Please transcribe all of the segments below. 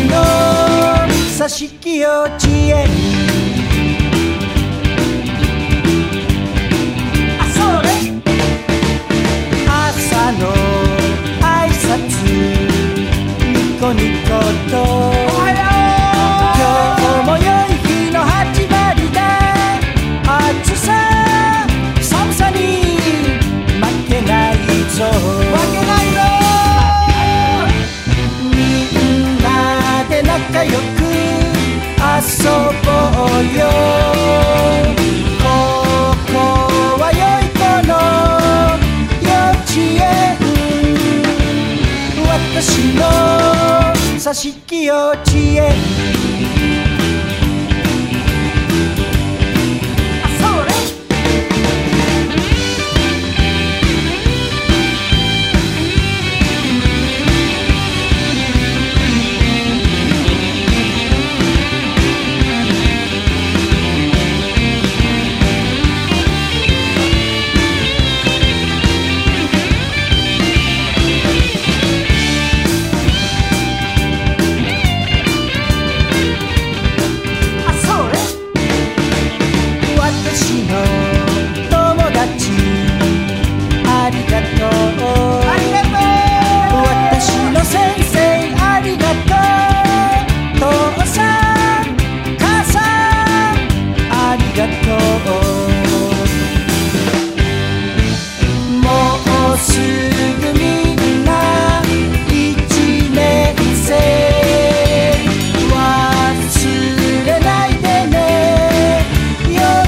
の挿し木幼稚園。あ、それ朝の挨拶ニコニコとおはよう、今日も良い日の始まりだ。暑さ寒さに負けないぞ、負けないぞ。仲良く遊ぼうよ。ここは良い子の幼稚園。私の挿し木幼稚園。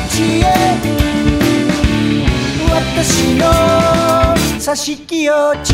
挿し木幼稚